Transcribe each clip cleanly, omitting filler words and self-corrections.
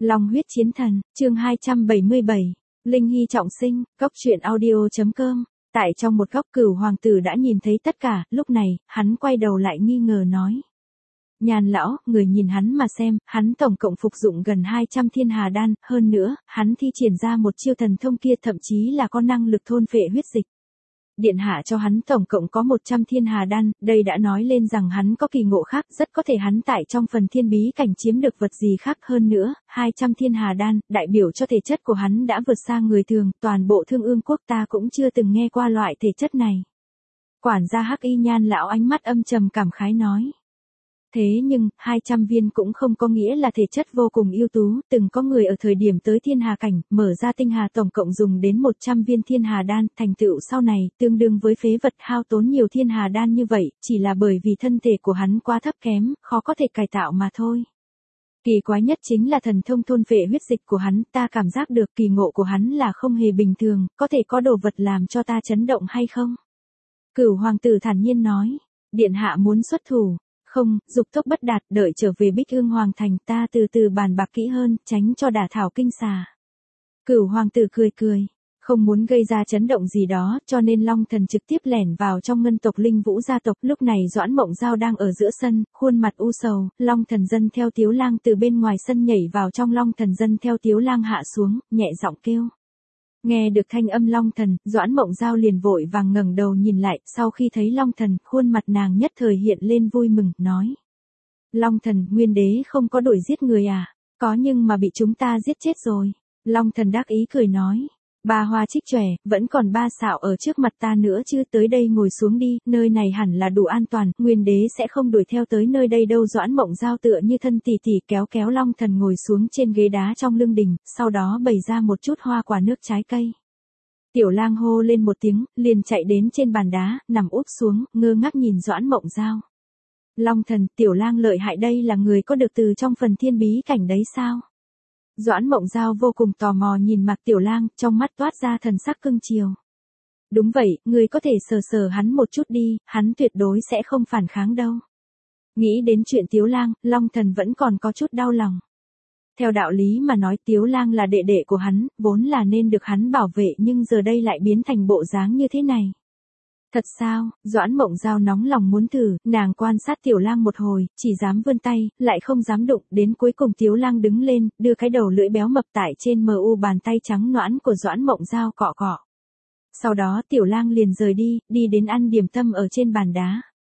Long huyết chiến thần, chương 277, Linh Hy trọng sinh, cốc truyện audio.com. Tại trong một góc Cửu hoàng tử đã nhìn thấy tất cả, lúc này, hắn quay đầu lại nghi ngờ nói. Nhàn lão, người nhìn hắn mà xem, hắn tổng cộng phục dụng gần 200 thiên hà đan, hơn nữa, hắn thi triển ra một chiêu thần thông kia thậm chí là có năng lực thôn phệ huyết dịch. Điện hạ cho hắn tổng cộng có 100 thiên hà đan, đây đã nói lên rằng hắn có kỳ ngộ khác, rất có thể hắn tại trong phần thiên bí cảnh chiếm được vật gì khác hơn nữa, 200 thiên hà đan, đại biểu cho thể chất của hắn đã vượt xa người thường, toàn bộ Thương Ương quốc ta cũng chưa từng nghe qua loại thể chất này. Quản gia Hắc Y Nhan lão ánh mắt âm trầm cảm khái nói. Thế nhưng, 200 viên cũng không có nghĩa là thể chất vô cùng ưu tú, từng có người ở thời điểm tới thiên hà cảnh, mở ra tinh hà tổng cộng dùng đến 100 viên thiên hà đan, thành tựu sau này, tương đương với phế vật hao tốn nhiều thiên hà đan như vậy, chỉ là bởi vì thân thể của hắn quá thấp kém, khó có thể cải tạo mà thôi. Kỳ quái nhất chính là thần thông thôn phệ huyết dịch của hắn, ta cảm giác được kỳ ngộ của hắn là không hề bình thường, có thể có đồ vật làm cho ta chấn động hay không? Cửu hoàng tử thản nhiên nói, điện hạ muốn xuất thủ. Không, dục tốc bất đạt, đợi trở về Bích Ương Hoàng thành ta từ từ bàn bạc kỹ hơn, tránh cho đả thảo kinh xà. Cửu hoàng tử cười, không muốn gây ra chấn động gì đó, cho nên Long Thần trực tiếp lẻn vào trong ngân tộc Linh Vũ gia tộc. Lúc này Doãn Mộng Giao đang ở giữa sân, khuôn mặt u sầu, Long Thần dân theo Tiếu Lang từ bên ngoài sân nhảy vào trong, Long Thần dân theo Tiếu Lang hạ xuống, nhẹ giọng kêu. Nghe được thanh âm Long Thần, Doãn Mộng Giao liền vội vàng ngẩng đầu nhìn lại, sau khi thấy Long Thần, khuôn mặt nàng nhất thời hiện lên vui mừng, nói. Long Thần, Nguyên Đế không có đuổi giết người à? Có nhưng mà bị chúng ta giết chết rồi. Long Thần đắc ý cười nói. Ba hoa trích chòe, vẫn còn ba xạo ở trước mặt ta nữa chứ, tới đây ngồi xuống đi, nơi này hẳn là đủ an toàn, Nguyên Đế sẽ không đuổi theo tới nơi đây đâu. Doãn Mộng Giao tựa như thân tỷ tỷ kéo kéo Long Thần ngồi xuống trên ghế đá trong lương đình, sau đó bày ra một chút hoa quả nước trái cây. Tiểu Lang hô lên một tiếng, liền chạy đến trên bàn đá, nằm úp xuống, ngơ ngác nhìn Doãn Mộng Giao. Long Thần, Tiểu Lang lợi hại, đây là người có được từ trong phần thiên bí cảnh đấy sao? Doãn Mộng Giao vô cùng tò mò nhìn Mạc Tiểu Lang, trong mắt toát ra thần sắc cưng chiều. Đúng vậy, người có thể sờ sờ hắn một chút đi, hắn tuyệt đối sẽ không phản kháng đâu. Nghĩ đến chuyện Tiếu Lang, Long Thần vẫn còn có chút đau lòng. Theo đạo lý mà nói Tiếu Lang là đệ đệ của hắn, vốn là nên được hắn bảo vệ, nhưng giờ đây lại biến thành bộ dáng như thế này. Thật sao? Doãn Mộng Giao nóng lòng muốn thử, nàng quan sát Tiểu Lang một hồi, chỉ dám vươn tay, lại không dám đụng, đến cuối cùng Tiếu Lang đứng lên, đưa cái đầu lưỡi béo mập tại trên bàn tay trắng nõn của Doãn Mộng Giao cọ cọ. Sau đó Tiểu Lang liền rời đi, đi đến ăn điểm tâm ở trên bàn đá.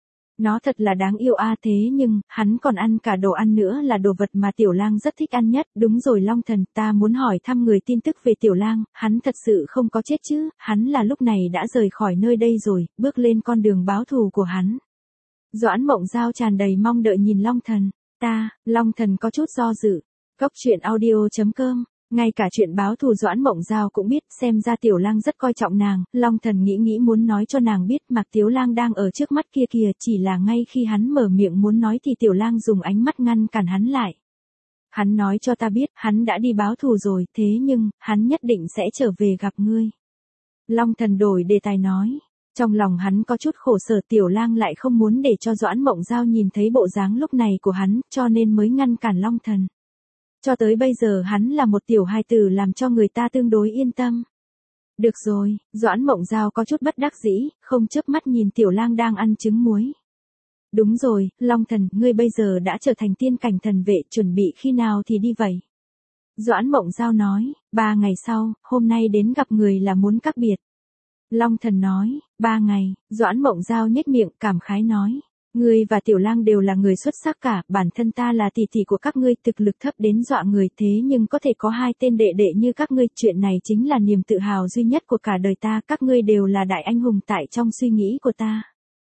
Nó thật là đáng yêu a, thế nhưng, hắn còn ăn cả đồ ăn nữa, là đồ vật mà Tiểu Lang rất thích ăn nhất. Đúng rồi Long Thần, ta muốn hỏi thăm người tin tức về Tiểu Lang, hắn thật sự không có chết chứ, hắn là lúc này đã rời khỏi nơi đây rồi, bước lên con đường báo thù của hắn. Doãn Mộng Giao tràn đầy mong đợi nhìn Long Thần, Long Thần có chút do dự. Cốc truyện audio.com. Ngay cả chuyện báo thù Doãn Mộng Giao cũng biết, xem ra Tiểu Lang rất coi trọng nàng. Long Thần nghĩ muốn nói cho nàng biết Mạc Tiếu Lang đang ở trước mắt kia kìa, chỉ là ngay khi hắn mở miệng muốn nói thì Tiểu Lang dùng ánh mắt ngăn cản hắn lại. Hắn nói cho ta biết, hắn đã đi báo thù rồi, thế nhưng, hắn nhất định sẽ trở về gặp ngươi. Long Thần đổi đề tài nói. Trong lòng hắn có chút khổ sở, Tiểu Lang lại không muốn để cho Doãn Mộng Giao nhìn thấy bộ dáng lúc này của hắn, cho nên mới ngăn cản Long Thần. Cho tới bây giờ hắn là một tiểu hài tử, làm cho người ta tương đối yên tâm. Được rồi, Doãn Mộng Giao có chút bất đắc dĩ, không chớp mắt nhìn Tiểu Lang đang ăn trứng muối. Đúng rồi, Long Thần, ngươi bây giờ đã trở thành tiên cảnh thần vệ, chuẩn bị khi nào thì đi vậy? Doãn Mộng Giao nói, 3 ngày sau, hôm nay đến gặp người là muốn các biệt. Long Thần nói, 3 ngày, Doãn Mộng Giao nhếch miệng cảm khái nói. Ngươi và Tiểu Lang đều là người xuất sắc cả, bản thân ta là tỷ tỷ của các ngươi, thực lực thấp đến dọa người, thế nhưng có thể có 2 tên đệ đệ như các ngươi, chuyện này chính là niềm tự hào duy nhất của cả đời ta, các ngươi đều là đại anh hùng tại trong suy nghĩ của ta.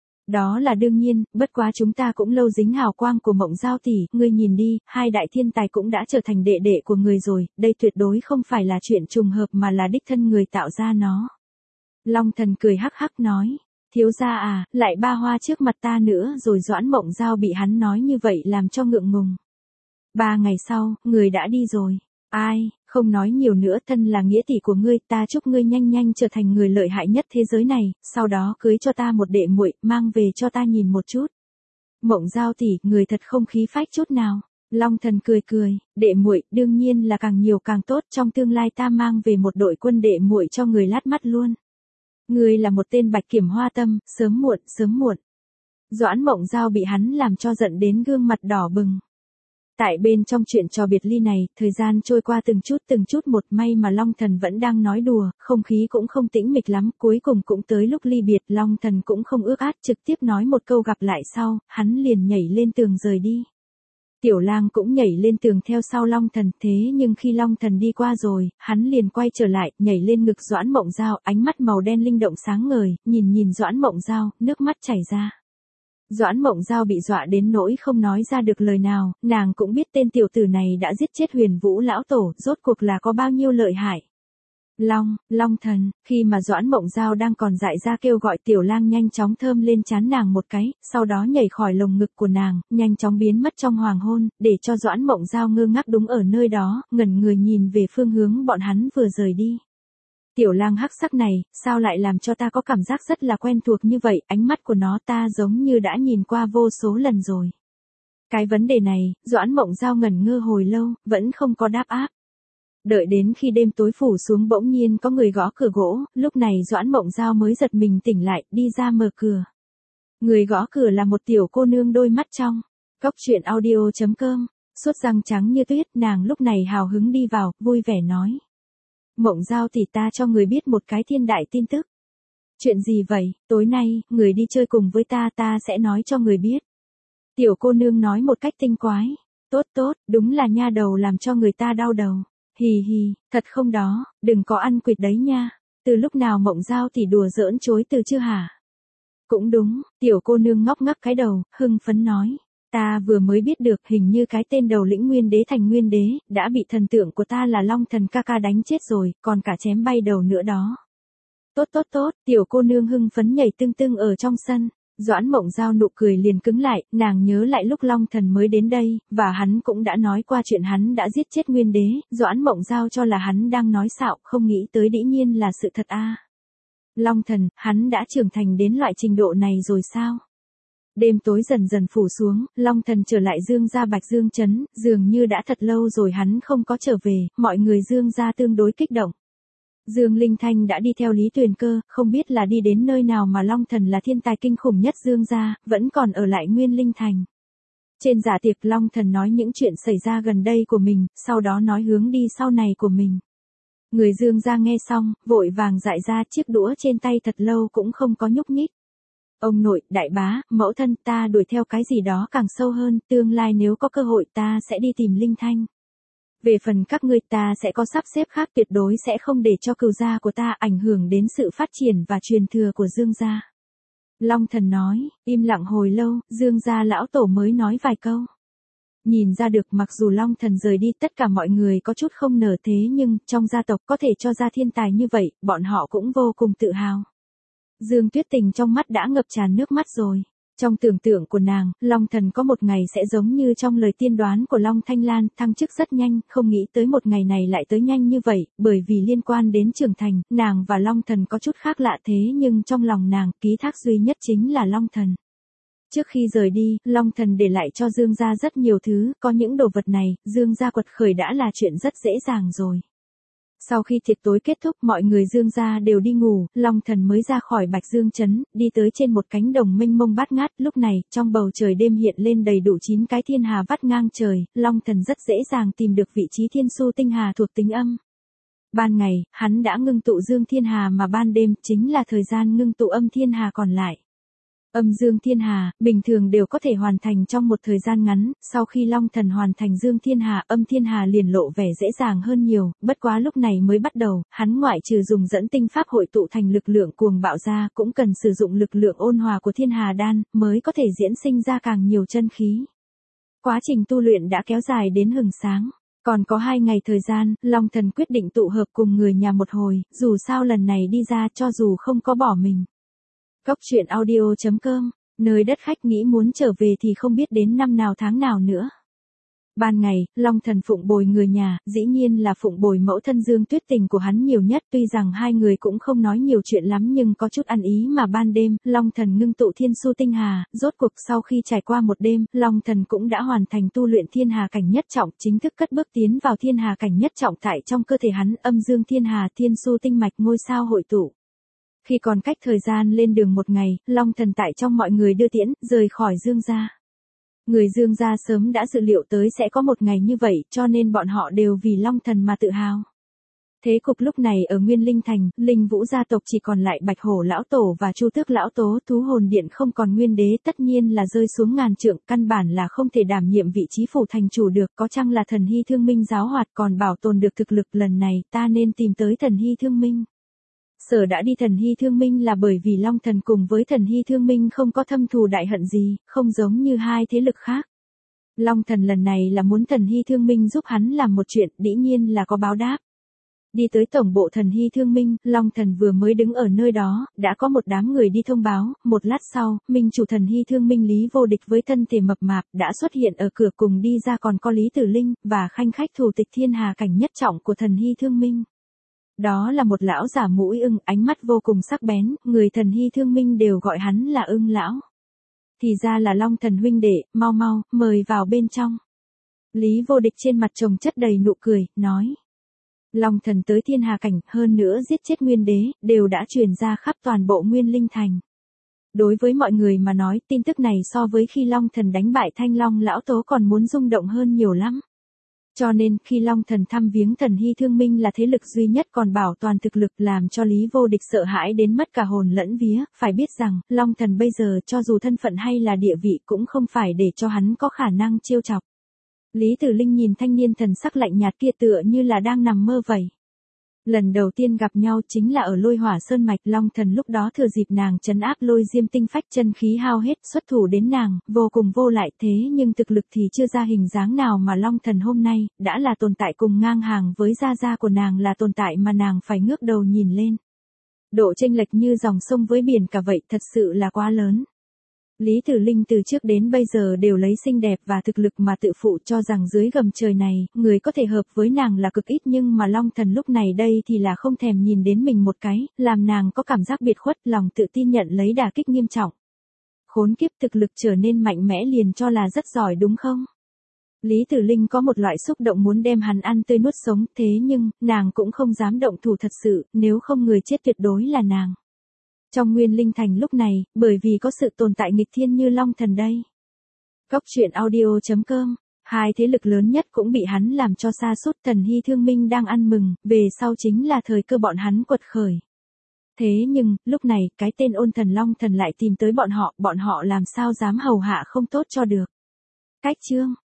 Đó là đương nhiên, bất quá chúng ta cũng lâu dính hào quang của Mộng Giao tỷ, ngươi nhìn đi, 2 đại thiên tài cũng đã trở thành đệ đệ của người rồi, đây tuyệt đối không phải là chuyện trùng hợp mà là đích thân người tạo ra nó. Long Thần cười hắc hắc nói. Thiếu gia à, lại ba hoa trước mặt ta nữa rồi. Doãn Mộng Giao bị hắn nói như vậy làm cho ngượng ngùng. 3 ngày sau, người đã đi rồi. Ai, không nói nhiều nữa, thân là nghĩa tỷ của ngươi, ta chúc ngươi nhanh nhanh trở thành người lợi hại nhất thế giới này, sau đó cưới cho ta một đệ muội, mang về cho ta nhìn một chút. Mộng Giao tỷ, người thật không khí phách chút nào. Long Thần cười cười, đệ muội, đương nhiên là càng nhiều càng tốt, trong tương lai ta mang về một đội quân đệ muội cho người lát mắt luôn. Ngươi là một tên bạch kiểm hoa tâm, sớm muộn, sớm muộn. Doãn Mộng Giao bị hắn làm cho giận đến gương mặt đỏ bừng. Tại bên trong chuyện trò biệt ly này, thời gian trôi qua từng chút một, may mà Long Thần vẫn đang nói đùa, không khí cũng không tĩnh mịch lắm, cuối cùng cũng tới lúc ly biệt, Long Thần cũng không ước át, trực tiếp nói một câu gặp lại sau, hắn liền nhảy lên tường rời đi. Tiểu Lang cũng nhảy lên tường theo sau Long Thần, thế nhưng khi Long Thần đi qua rồi, hắn liền quay trở lại, nhảy lên ngực Doãn Mộng Giao, ánh mắt màu đen linh động sáng ngời, nhìn Doãn Mộng Giao, nước mắt chảy ra. Doãn Mộng Giao bị dọa đến nỗi không nói ra được lời nào, nàng cũng biết tên tiểu tử này đã giết chết Huyền Vũ lão tổ, rốt cuộc là có bao nhiêu lợi hại. Long Thần, khi mà Doãn Mộng Giao đang còn dại ra kêu gọi Tiểu Lang nhanh chóng thơm lên trán nàng một cái, sau đó nhảy khỏi lồng ngực của nàng, nhanh chóng biến mất trong hoàng hôn, để cho Doãn Mộng Giao ngơ ngác đứng ở nơi đó, ngẩn người nhìn về phương hướng bọn hắn vừa rời đi. Tiểu Lang hắc sắc này, sao lại làm cho ta có cảm giác rất là quen thuộc như vậy, ánh mắt của nó ta giống như đã nhìn qua vô số lần rồi. Cái vấn đề này, Doãn Mộng Giao ngẩn ngơ hồi lâu, vẫn không có đáp áp. Đợi đến khi đêm tối phủ xuống bỗng nhiên có người gõ cửa gỗ, lúc này Doãn Mộng Giao mới giật mình tỉnh lại, đi ra mở cửa. Người gõ cửa là một tiểu cô nương đôi mắt trong. Cốc truyện audio.com, sốt răng trắng như tuyết, nàng lúc này hào hứng đi vào, vui vẻ nói. Mộng Giao tỷ, ta cho người biết một cái thiên đại tin tức. Chuyện gì vậy? Tối nay, người đi chơi cùng với ta sẽ nói cho người biết. Tiểu cô nương nói một cách tinh quái. Tốt, đúng là nha đầu làm cho người ta đau đầu. Hì, thật không đó, đừng có ăn quỵt đấy nha. Từ lúc nào Mộng Giao tỷ đùa giỡn chối từ chưa hả? Cũng đúng, tiểu cô nương ngóc ngắc cái đầu, hưng phấn nói. Ta vừa mới biết được, hình như cái tên đầu lĩnh Nguyên Đế thành Nguyên Đế, đã bị thần tượng của ta là Long Thần ca ca đánh chết rồi, còn cả chém bay đầu nữa đó. Tốt, tiểu cô nương hưng phấn nhảy tưng ở trong sân. Doãn Mộng Giao nụ cười liền cứng lại, nàng nhớ lại lúc Long Thần mới đến đây, và hắn cũng đã nói qua chuyện hắn đã giết chết Nguyên Đế, Doãn Mộng Giao cho là hắn đang nói xạo, không nghĩ tới dĩ nhiên là sự thật a. Long Thần, hắn đã trưởng thành đến loại trình độ này rồi sao? Đêm tối dần dần phủ xuống, Long Thần trở lại Dương gia Bạch Dương trấn, dường như đã thật lâu rồi hắn không có trở về, mọi người Dương gia tương đối kích động. Dương Linh Thanh đã đi theo Lý Tuyền Cơ, không biết là đi đến nơi nào mà Long Thần là thiên tài kinh khủng nhất Dương gia, vẫn còn ở lại Nguyên Linh Thành. Trên dạ tiệc Long Thần nói những chuyện xảy ra gần đây của mình, sau đó nói hướng đi sau này của mình. Người Dương gia nghe xong, vội vàng dại ra, chiếc đũa trên tay thật lâu cũng không có nhúc nhích. Ông nội, đại bá, mẫu thân, ta đuổi theo cái gì đó càng sâu hơn, tương lai nếu có cơ hội ta sẽ đi tìm Linh Thanh. Về phần các ngươi, ta sẽ có sắp xếp khác, tuyệt đối sẽ không để cho cừu gia của ta ảnh hưởng đến sự phát triển và truyền thừa của Dương gia. Long Thần nói, im lặng hồi lâu, Dương gia lão tổ mới nói vài câu. Nhìn ra được mặc dù Long Thần rời đi tất cả mọi người có chút không nở, thế nhưng trong gia tộc có thể cho ra thiên tài như vậy, bọn họ cũng vô cùng tự hào. Dương Tuyết Tình trong mắt đã ngập tràn nước mắt rồi. Trong tưởng tượng của nàng, Long Thần có một ngày sẽ giống như trong lời tiên đoán của Long Thanh Lan, thăng chức rất nhanh, không nghĩ tới một ngày này lại tới nhanh như vậy, bởi vì liên quan đến trưởng thành, nàng và Long Thần có chút khác lạ, thế nhưng trong lòng nàng, ký thác duy nhất chính là Long Thần. Trước khi rời đi, Long Thần để lại cho Dương gia rất nhiều thứ, có những đồ vật này, Dương gia quật khởi đã là chuyện rất dễ dàng rồi. Sau khi tiệc tối kết thúc, mọi người Dương gia đều đi ngủ, Long Thần mới ra khỏi Bạch Dương trấn, đi tới trên một cánh đồng mênh mông bát ngát, lúc này, trong bầu trời đêm hiện lên đầy đủ 9 cái thiên hà vắt ngang trời, Long Thần rất dễ dàng tìm được vị trí thiên su tinh hà thuộc tính âm. Ban ngày, hắn đã ngưng tụ dương thiên hà, mà ban đêm chính là thời gian ngưng tụ âm thiên hà còn lại. Âm dương thiên hà, bình thường đều có thể hoàn thành trong một thời gian ngắn, sau khi Long Thần hoàn thành dương thiên hà, âm thiên hà liền lộ vẻ dễ dàng hơn nhiều, bất quá lúc này mới bắt đầu, hắn ngoại trừ dùng dẫn tinh pháp hội tụ thành lực lượng cuồng bạo ra, cũng cần sử dụng lực lượng ôn hòa của thiên hà đan, mới có thể diễn sinh ra càng nhiều chân khí. Quá trình tu luyện đã kéo dài đến hừng sáng. Còn có 2 ngày thời gian, Long Thần quyết định tụ hợp cùng người nhà một hồi, dù sao lần này đi ra cho dù không có bỏ mình. Cốc truyện audio.com, nơi đất khách nghĩ muốn trở về thì không biết đến năm nào tháng nào nữa. Ban ngày, Long Thần phụng bồi người nhà, dĩ nhiên là phụng bồi mẫu thân Dương Tuyết Tình của hắn nhiều nhất, tuy rằng hai người cũng không nói nhiều chuyện lắm nhưng có chút ăn ý mà ban đêm, Long Thần ngưng tụ Thiên Su Tinh Hà, rốt cuộc sau khi trải qua một đêm, Long Thần cũng đã hoàn thành tu luyện Thiên Hà cảnh nhất trọng, chính thức cất bước tiến vào Thiên Hà cảnh nhất trọng tại trong cơ thể hắn, âm dương Thiên Hà, Thiên Su Tinh mạch ngôi sao hội tụ. Khi còn cách thời gian lên đường một ngày, Long Thần tại trong mọi người đưa tiễn, rời khỏi Dương gia. Người Dương gia sớm đã dự liệu tới sẽ có một ngày như vậy, cho nên bọn họ đều vì Long Thần mà tự hào. Thế cục lúc này ở Nguyên Linh Thành, Linh Vũ gia tộc chỉ còn lại Bạch Hổ lão tổ và Chu Tước lão tố, thú hồn điện không còn nguyên đế, tất nhiên là rơi xuống ngàn trượng, căn bản là không thể đảm nhiệm vị trí phủ thành chủ được, có chăng là Thần Hy Thương Minh giáo hoạt còn bảo tồn được thực lực, lần này ta nên tìm tới Thần Hy Thương Minh. Sở đã đi Thần Hy Thương Minh là bởi vì Long Thần cùng với Thần Hy Thương Minh không có thâm thù đại hận gì, không giống như hai thế lực khác. Long Thần lần này là muốn Thần Hy Thương Minh giúp hắn làm một chuyện, dĩ nhiên là có báo đáp. Đi tới tổng bộ Thần Hy Thương Minh, Long Thần vừa mới đứng ở nơi đó, đã có một đám người đi thông báo, một lát sau, Minh chủ Thần Hy Thương Minh Lý Vô Địch với thân thể mập mạp đã xuất hiện ở cửa, cùng đi ra còn có Lý Tử Linh, và khanh khách thủ tịch Thiên Hà cảnh nhất trọng của Thần Hy Thương Minh. Đó là một lão giả mũi ưng, ánh mắt vô cùng sắc bén, người Thần Hy Thương Minh đều gọi hắn là ưng lão. Thì ra là Long Thần huynh đệ, mau mau, mời vào bên trong. Lý Vô Địch trên mặt chồng chất đầy nụ cười, nói. Long Thần tới Thiên Hà cảnh, hơn nữa giết chết nguyên đế, đều đã truyền ra khắp toàn bộ Nguyên Linh Thành. Đối với mọi người mà nói, tin tức này so với khi Long Thần đánh bại Thanh Long lão tố còn muốn rung động hơn nhiều lắm. Cho nên, khi Long Thần thăm viếng Thần Hy Thương Minh là thế lực duy nhất còn bảo toàn thực lực, làm cho Lý Vô Địch sợ hãi đến mất cả hồn lẫn vía, phải biết rằng, Long Thần bây giờ cho dù thân phận hay là địa vị cũng không phải để cho hắn có khả năng trêu chọc. Lý Tử Linh nhìn thanh niên thần sắc lạnh nhạt kia tựa như là đang nằm mơ vậy. Lần đầu tiên gặp nhau chính là ở Lôi Hỏa Sơn mạch, Long Thần lúc đó thừa dịp nàng trấn áp Lôi Diêm tinh phách, chân khí hao hết, xuất thủ đến nàng, vô cùng vô lại, thế nhưng thực lực thì chưa ra hình dáng nào, mà Long Thần hôm nay đã là tồn tại cùng ngang hàng với gia gia của nàng, là tồn tại mà nàng phải ngước đầu nhìn lên. Độ chênh lệch như dòng sông với biển cả vậy, thật sự là quá lớn. Lý Tử Linh từ trước đến bây giờ đều lấy xinh đẹp và thực lực mà tự phụ, cho rằng dưới gầm trời này, người có thể hợp với nàng là cực ít, nhưng mà Long Thần lúc này đây thì là không thèm nhìn đến mình một cái, làm nàng có cảm giác biệt khuất, lòng tự tin nhận lấy đả kích nghiêm trọng. Khốn kiếp, thực lực trở nên mạnh mẽ liền cho là rất giỏi đúng không? Lý Tử Linh có một loại xúc động muốn đem hắn ăn tươi nuốt sống, thế nhưng, nàng cũng không dám động thủ thật sự, nếu không người chết tuyệt đối là nàng. Trong Nguyên Linh Thành lúc này, bởi vì có sự tồn tại nghịch thiên như Long Thần đây. Góc truyện audio.com, hai thế lực lớn nhất cũng bị hắn làm cho sa sút. Thần Hy Thương Minh đang ăn mừng, về sau chính là thời cơ bọn hắn quật khởi. Thế nhưng, lúc này, cái tên Ôn Thần Long Thần lại tìm tới bọn họ làm sao dám hầu hạ không tốt cho được. Cách chương